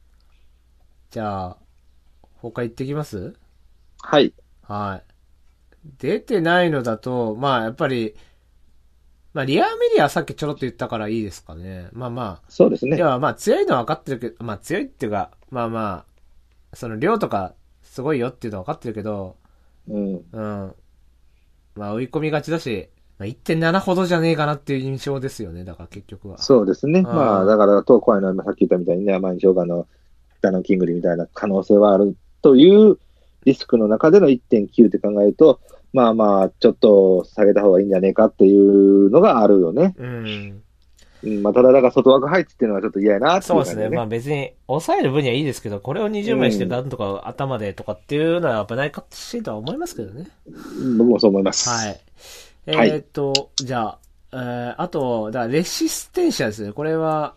じゃあ、他行ってきます？ はい。 はい。 出てないのだと、まあやっぱり、まあリアメディアはさっきちょろっと言ったからいいですかね。まあまあ。 そうですね。 いやまあ強いのは分かってるけど、まあ強いっていうか、まあまあ、その量とかすごいよっていうのは分かってるけど、 うん。 うん。まあ追い込みがちだし、まあ、1.7 ほどじゃねえかなっていう印象ですよね、だから結局は。 そうですね。まあ、だら、 から、怖いのは、さっき言ったみたいにね、甘い評価の北のキングリみたいな可能性はあるというリスクの中での 1.9 って考えると、まあまあ、ちょっと下げた方がいいんじゃねえかっていうのがあるよね。 うん。 まあ、ただ、だから外枠配置っていうのはちょっと嫌やなっていう感じでね。 そうですね。まあ別に、抑える分にはいいですけど、これを20枚してなんとか頭でとかっていうのは危ないかしいとは思いますけどね。 僕もそう思います。 はい。 はい、 じゃあ、あと、だからレシステンシアですね。これは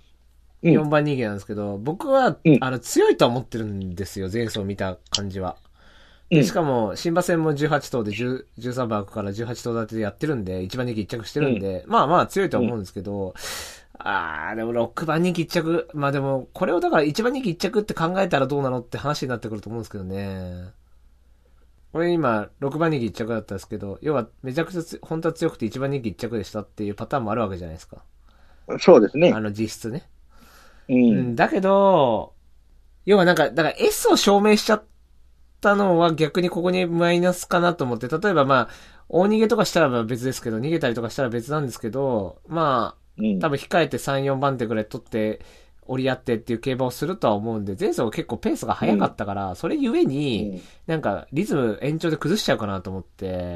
4番人間なんですけど、僕は、強いとは思ってるんですよ。前走見た感じは。で、しかも、新馬戦も18頭で13番から18頭立てでやってるんで、1番人気1着してるんで、まあまあ強いとは思うんですけど、でも6番人気1着、まあでも、これをだから1番人気1着って考えたらどうなのって話になってくると思うんですけどね。これ今、6番人気1着だったんですけど、要はめちゃくちゃ本当は強くて1番人気1着でしたっていうパターンもあるわけじゃないですか。 そうですね。 実質ね。 うん。 だけど、要はなんか、だから S を証明しちゃったのは逆にここにマイナスかなと思って、例えばまあ、大逃げとかしたら別ですけど、逃げたりとかしたら別なんですけど、まあ、多分控えて3、4番手ぐらい取って、折り合ってっていう競馬をするとは思うんで、前走結構ペースが速かったから、それゆえに、なんかリズム延長で崩しちゃうかなと思って、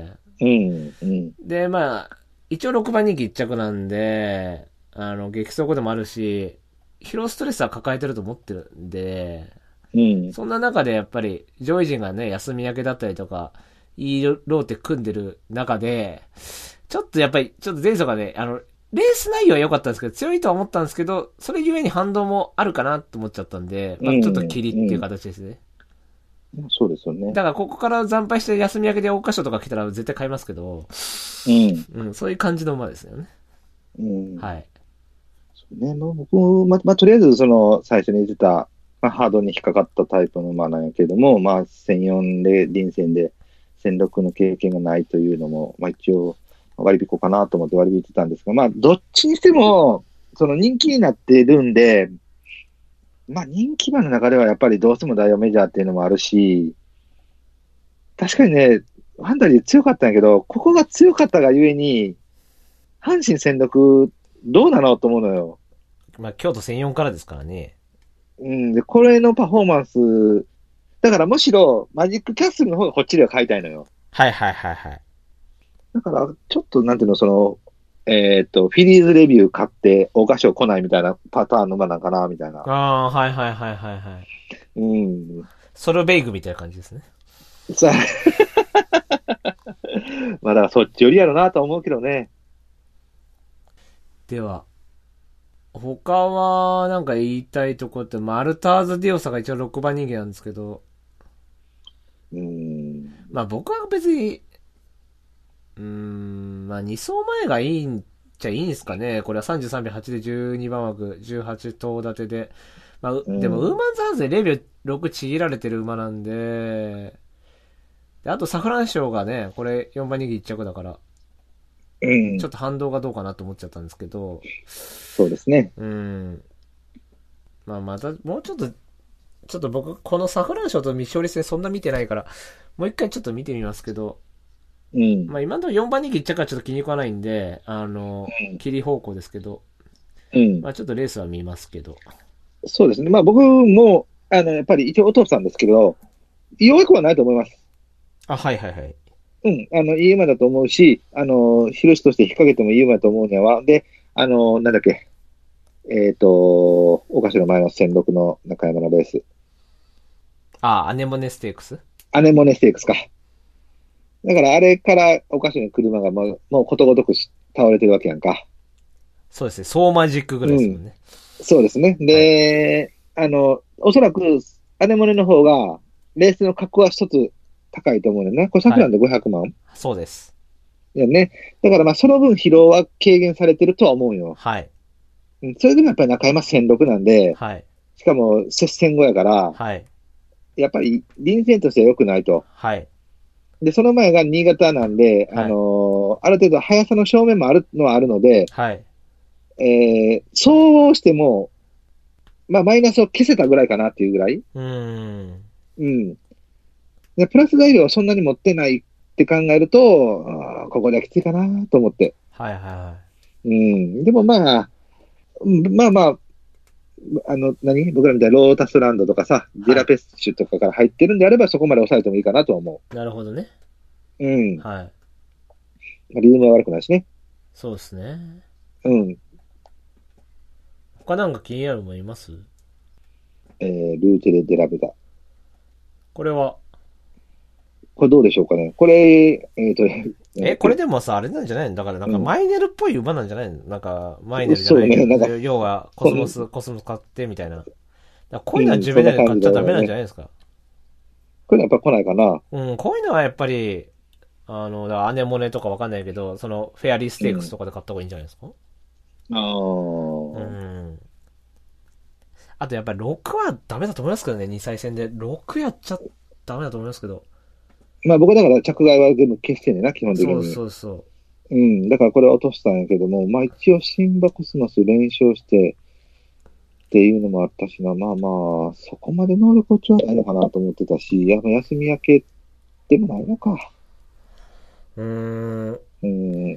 で、まあ、一応6番人気1着なんで、激走後でもあるし、疲労ストレスは抱えてると思ってるんで、そんな中でやっぱり上位陣がね、休み明けだったりとか、いいローテ組んでる中で、ちょっとやっぱり、ちょっと前走がね、レース内容は良かったんですけど、強いとは思ったんですけど、それゆえに反動もあるかなと思っちゃったんで、まあちょっとキリっていう形ですね。 そうですよね。 だからここから惨敗して休み明けで桜花賞とか来たら絶対買いますけど、そういう感じの馬ですよね。はい。 そうね、僕、とりあえず最初に言ってた、ハードに引っかかったタイプの馬なんやけども、1004で臨戦で1006の経験がないというのも、一応割り引こうかなと思って割り引いてたんですが、どっちにしても、人気になっているんで、人気馬の中ではやっぱりどうしてもダイヤメジャーっていうのもあるし、確かにね、ファンタジー強かったんやけど、ここが強かったがゆえに、阪神戦力どうなのと思うのよ。 京都1004からですからね。 で、これのパフォーマンス、だからむしろマジックキャッスルの方がこっちでは買いたいのよ。 はいはいはいはい。 だから、ちょっとなんていうの、フィリーズレビュー買って、桜花賞来ないみたいなパターンの馬なんかな、みたいな。 はいはいはいはいはい。ソルベイグみたいな感じですね。 さだからそっちよりやろなと思うけどね。 では、他は、なんか言いたいとこって、マルターズ・ディオサが一応6番人気なんですけど、僕は別に、2走前がいいんちゃいいんですかね。これは33秒8で12番枠、18頭立てで。でも、ウーマンズハウスで0秒6ちぎられてる馬なんで、あとサフラン賞がね、これ4番人気1着だから、ちょっと反動がどうかなと思っちゃったんですけど、 そうですね。 また、もうちょっと僕、このサフラン賞と未勝利戦そんな見てないから、もう一回ちょっと見てみますけど、今のところ4番人気1着はちょっと気に食わないんで、切り方向ですけど、ちょっとレースは見ますけど。 そうですね。僕も、やっぱり一応お父さんですけど、弱くはないと思います。 はいはいはい。 いい馬だと思うし、広しとして引っ掛けてもいい馬だと思うには、で、なんだっけ、お菓子の前の1006の中山のレース。 アネモネステークスアネモネステークスか。だからあれからお菓子の車がもうことごとく倒れてるわけやんか。 そうですね。ソーマジックぐらいですもんね。 そうですね。で、おそらくアネモネの方が、レースの格は一つ高いと思うよね。これ昨年で500万、 そうです。 いやね。だからその分疲労は軽減されてるとは思うよ。 はい。 それでもやっぱり中山1006なんで、 はい。 しかも接戦後やから、 はい。 やっぱり臨戦としては良くないと。 はい。 で、その前が新潟なんで、 はい、 ある程度速さの正面もあるのはあるので、 はい。 そうしても、まあ、マイナスを消せたぐらいかなっていうぐらい。 うーん。 うん。で、プラス材料をそんなに持ってないって考えると、ここではきついかなと思って。 はいはいはうん。でもまあ、まあまあ、僕らみたいなロータスランドとかさ、 い。はい。 ディラペッシュとかから入ってるんであれば、そこまで抑えてもいいかなとは思なるほどね。 う。うん。 はい。 まあリズムは悪くないしね。 そうですね。 うん。 他なんか気になるもんいます？ ルーチェレ・デラベダ。 これは、 これどうでしょうかね。これ、 これでもさ、あれなんじゃないの？だからなんかうん。 マイネルっぽい馬なんじゃないの？なんか、マイネルじゃそうね、 ないけど、 なんか、 要はコスモス買ってみたいな。だからこういうのはうん、 ジュベナイルそんな感じ買っちゃダメなんじゃだよね。 ないですか？ これやっぱ来ないかな。 うん、こういうのはやっぱり、だからアネモネとかわかんないけど、その、フェアリーステークスうん。 とかで買った方がいいんじゃないですか？ あうあ。 ん。あとやっぱり6はダメだと思いますけどね、2歳戦で。6やっちゃダメだと思いますけど。 まあ僕だから着替えは全部消してんねんな、基本的そうに。 そうそうん。だからこれは落としたんやけども、まあ一応シンバコスモス連勝してっていうのもあったしな、まあまあ、そこまで能力落ちはないのかなと思ってたし、休み明けでもないのか。 う。うーん。 うん。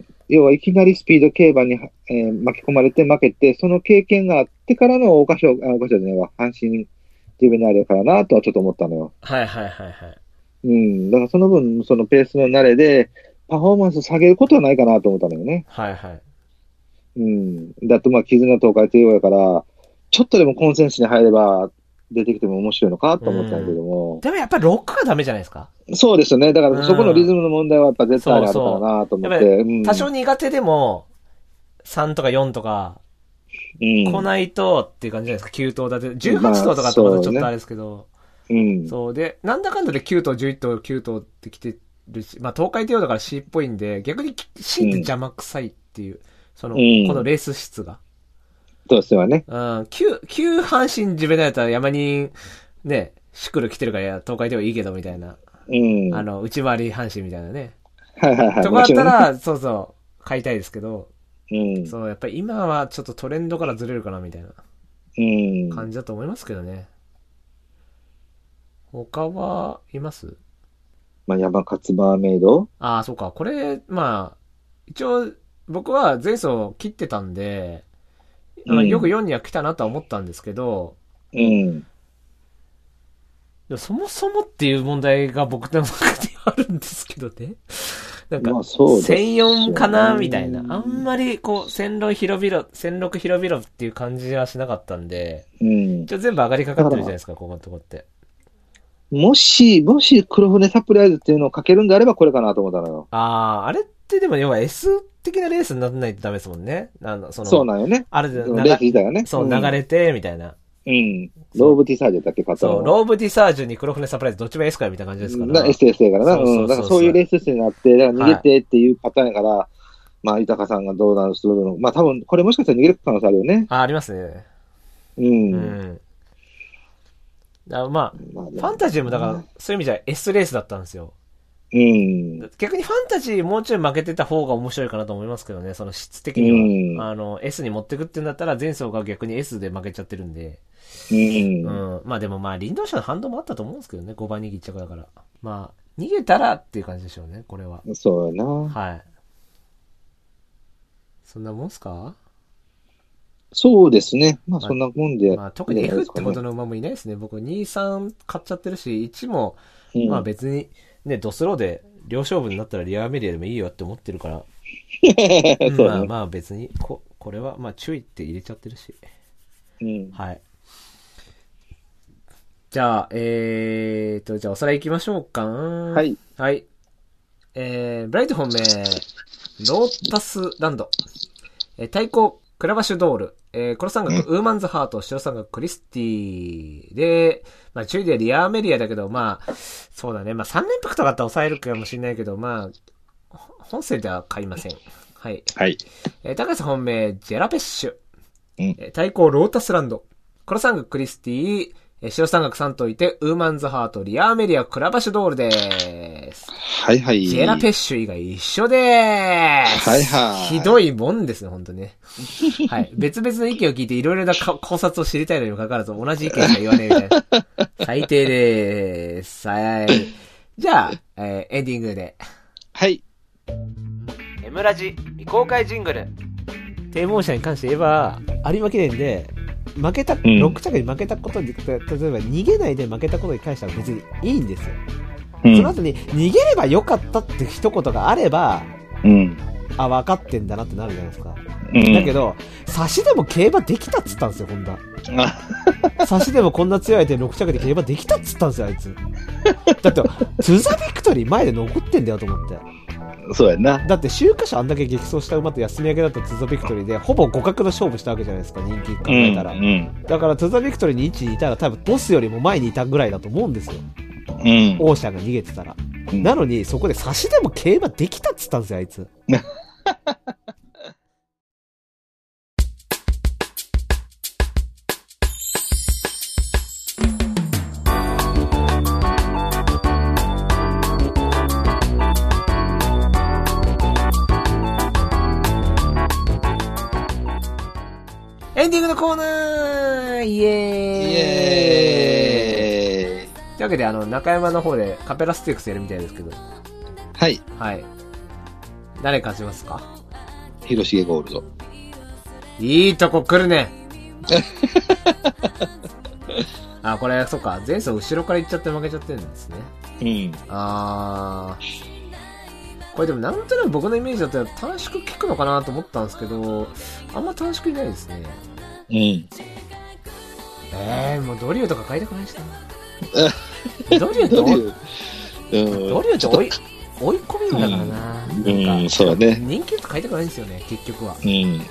要はいきなりスピード競馬に、巻き込まれて負けて、その経験があってからの桜花賞じゃないわ、阪神ジュベナーレかなとはちょっと思ったのよ。 はいはいはいはい。 うん。だからその分、そのペースの慣れで、パフォーマンス下げることはないかなと思ったのよね。 はいはい。 うん。だとまあ、絆東海帝王やから、ちょっとでもコンセンスに入れば出てきても面白いのかうと思ったんやけん。 ども。 でもやっぱり6はダメじゃないですか？ そうですよね。だかうらそこのリズん。 ムの問題はやっぱ絶対そうにあるからそなとう。やっぱり、 思って。うん。 多少苦手でも、3とか4とか、 うん。 来ないとっていう感じじゃないですか。9頭だって。18 まあ、 頭とかってまたそうね。 ちょっとあれですけど。 うん。 そう。で、なんだかんだで9頭、11頭、9頭って来てるし、まあ東海帝王だから C っぽいんで、逆に C ってうん。 邪魔くさいっていう、 うこのん。 レース質が。 そうですよね。 うん、9阪神ジュベナイルだったら山に、ね、シクル来てるから東海帝王いいけどみたいな。 うん。 内回り阪神みたいなね。 はいはいはい。 とかだっもちろんね。 たら、そうそう、買いたいですけど、 うん。 そう、やっぱり今はちょっとトレンドからずれるかなみたいなうん。 感じだと思いますけどね。他はいます？ まあ、山勝バーメイド。 ああ、そうか。これ、まあ、一応、僕は前走切ってたんで、 うん。 よく4には来たなとは思ったんですけど、 うん。 でもそもそもっていう問題が僕の中であるんですけどね。なんか、 まあ、そうで専用すよかなみたいな。あんね。 まり、こう、戦六広々っていう感じはしなかったんで、 うん。 一応全部上がりかかだから、 ってるじゃないですか、ここのとこって。 もし黒船サプライズっていうのをかけるんであればこれかなと思ったのよ。 ああ、あれってでも要は S 的なレースにならないとダメですもんね。 そうなんよね。 あるで、 そのレース自体がね。 そう、流うん。 れて、みたいな。 うん。 そう。 ローブティサージュだっけ買ったそう、 のは。 ローブディサージュに黒船サプライズどっちも S かよみたいな感じですかな、 ら。 SSA からな。 そうそうん。だからうそうそう。 そういうレース室になって、だから逃げはい。 てっていうパターンやから、まあ、豊さんがどうなるするの。まあ、多分、これもしかしたら逃げる可能性あるよね。 あ、ありますね。 うん。 うん。まあ、 まあ、でファンタジーもだから、 もな。 そういう意味じゃ S レースだったんですよ。 うん。 逆にファンタジーもうちょい負けてた方が面白いかなと思いますけどね、その質的うには。 ん。 S に持ってくってんだったら前走が逆に S で負けちゃってるんで。 うん。 うん。まあでもまあ、林道者の反動もあったと思うんですけどね、5番に1着だから。まあ、逃げたらっていう感じでしょうね、これは。 そうやな。 はい。そんなもんすか？ そうですね。まあ、 まあ、 そんなもんでいいんまあ、特にじゃないで F っすかね。 てほどの馬もいないですね。僕2、3買っちゃってるし、1も、まあうん。 別に、ね、ドスローで両勝負になったらリアメディアでもいいよって思ってるから、うん、 そうね。 まあまあ別に、これは、まあ注意って入れちゃってるし。 うん。 はい。じゃあ、じゃあおさらい行きましょうか。 はい。 はい。ブライト本命、ロータスランド。対抗、クラバシュドール。黒三角、ウーマンズハート、白三角、クリスティで、まあ、注意でリアーメリアだけど、まあ、そうだね。まあ、3連服とかだったら抑えるかもしれないけど、まあ、本戦では買いません。はい。 はい。 高橋本命、ジェラペッシュ。 うん。 対抗、ロータスランド。黒三角、クリスティ白三角3といて、ウーマンズハート、リアーメリア、クラバシュドールです。 はいはい。 ジェラペッシュ以外一緒でーす。 はいはい。 ひどいもんですね、ほんとね。はい。別々の意見を聞いていろいろな考察を知りたいのにもかかわらず同じ意見しか言わねえみたいな。最低でーす。はい。じゃあ、エンディングで。 はい。 Mラジ未公開ジングル。低毛者に関して言えば、有馬記念で、負けた、6着に負けたことに、例えば逃げないで負けたことに関しては別にいいんですよ。その後に逃げればよかったって一言があれば、あ、分かってんだなってなるじゃないですか。だけど、差しでも競馬できたっつったんですよ、ホンダ。差しでもこんな強い相手に6着で競馬できたっつったんですよ、あいつ。だって、トゥザビクトリー前で残ってんだよと思って。 そうやな。 だって週刊誌あんだけ激走した馬と休み明けだったトゥザビクトリーでほぼ互角の勝負したわけじゃないですか、人気考えたら。だからトゥザビクトリーに位置にいたら多分ボスよりも前にいたぐらいだと思うんですよ。オーシャンが逃げてたら。なのにそこで差しでも競馬できたっつったんですよ、あいつ。エンディングのコーナーイエーイイエーイというわけで、中山の方でカペラステークスやるみたいですけど。 はい。 はい。誰勝ちますか？ 広重ゴールド。 いいとこ来るね。あ、これ、そっか。前走後ろから行っちゃって負けちゃってるんですね。これでもなんとなく僕のイメージだったら短縮効くのかなと思ったんですけど、あんま短縮いないですね。もうドリューとか買いたくないしな。ドリューと追い込みだからな。 そうだね。 人気と買いたくないんですよね、結局は。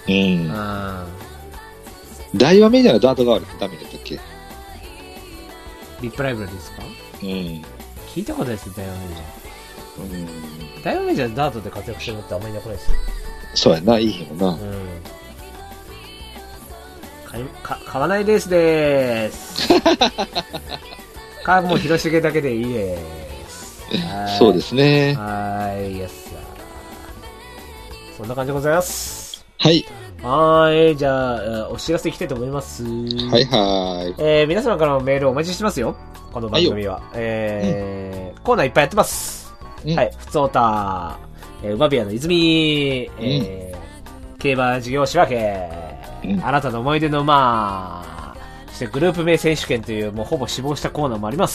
大和メジャーのダート代わりってダメだったっけ？ リップライブラリですか？聞いたことないですよ、大和メジャー。大和メジャーでダートで活躍してるのってあんまりいなくないですよ。 そうやな、いい日もな。 買わないレースでーす。もう広重だけでいいです。 そうですね。 イエス。そんな感じでございます。 はい。 じゃあ、お知らせいきたいと思います。 はい。 皆様からのメールをお待ちしてますよ。この番組は。コーナーいっぱいやってます。はい。ふつおた、馬ビアの泉、競馬事業仕分け、あなたの思い出の馬、そしてグループ名選手権というもうほぼ死亡したコーナーもあります。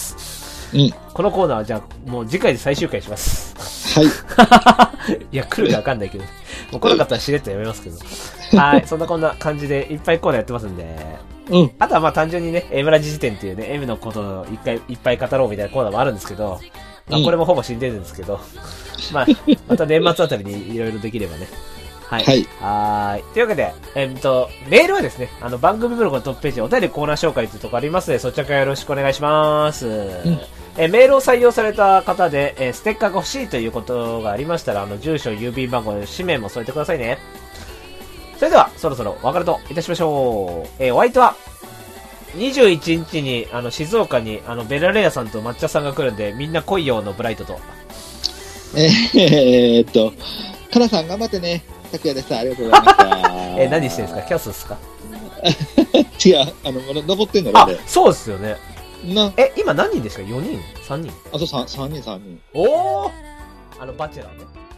このコーナーはじゃあもう次回で最終回します。 はい。 いや、来るかわかんないけど、もう来なかったらしれっとやめますけど。はい。そんなこんな感じでいっぱいコーナーやってますんで。あとはまあ単純にね、Mラジ辞典っていうね、M のことをいっぱい語ろうみたいなコーナーもあるんですけど、まあこれもほぼ死んでるんですけど、まあ、また年末あたりにいろいろできればね。はい。というわけで、メールはですね、番組ブログのトップページ、お便りコーナー紹介というところありますので、そちらからよろしくお願いします。メールを採用された方で、ステッカーが欲しいということがありましたら、住所、郵便番号、氏名も添えてくださいね。それでは、そろそろお別れといたしましょう。お相手は、21日に、静岡に、ベラレアさんと抹茶さんが来るんで、みんな来いよのブライトと。 カラさん頑張ってね。拓也でした。ありがとうございました。 何してるんですか？キャスですか？ 違う、まだ残ってんのね。 あ、そうですよね。今何人ですか？ 4 人？ 3 人？ あと3人。 おー！バチェラーね。